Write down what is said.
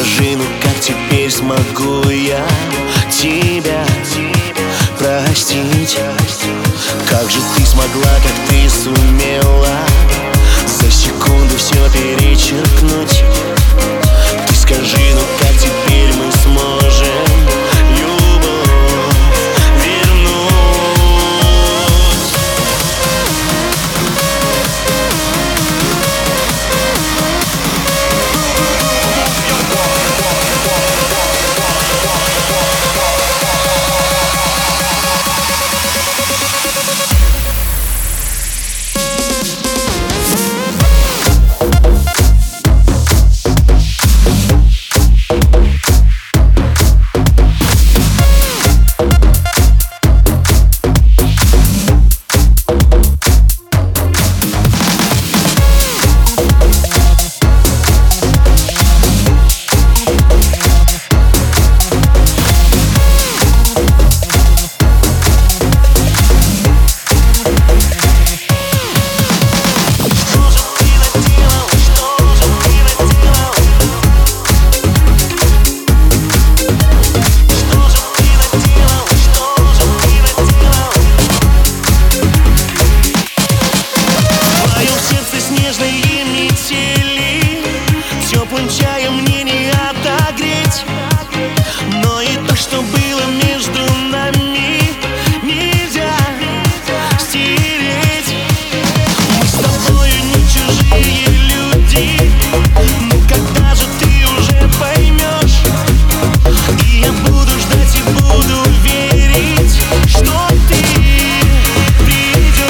скажи, ну как теперь смогу я тебя простить? Как же ты смогла, как ты сумела за секунду все перечеркнуть? Ты скажи, ну как теперь мы сможем любовь вернуть? Теплым чаем мне не отогреть, но и то, что было между нами, нельзя стереть. Мы с тобою не чужие люди, но когда же ты уже поймешь? И я буду ждать и буду верить, что ты придешь.